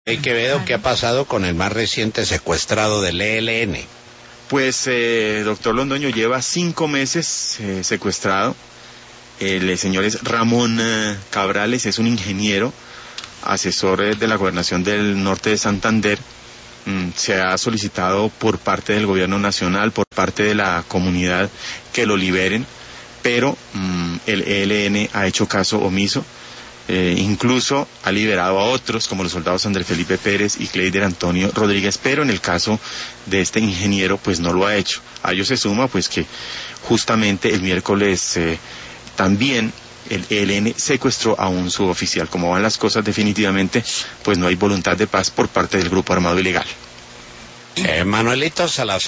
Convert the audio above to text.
Quevedo, ¿qué ha pasado con el más reciente secuestrado del ELN? Pues, doctor Londoño, lleva 5 meses secuestrado. El señor es Ramón Cabrales, es un ingeniero, asesor de la Gobernación del Norte de Santander. Se ha solicitado por parte del gobierno nacional, por parte de la comunidad, que lo liberen, pero el ELN ha hecho caso omiso. Incluso ha liberado a otros, como los soldados Andrés Felipe Pérez y Cleider Antonio Rodríguez, pero en el caso de este ingeniero, pues no lo ha hecho. A ello se suma, pues, que justamente el miércoles también el ELN secuestró a un suboficial. Como van las cosas, definitivamente, pues no hay voluntad de paz por parte del grupo armado ilegal. Manuelito Salazar.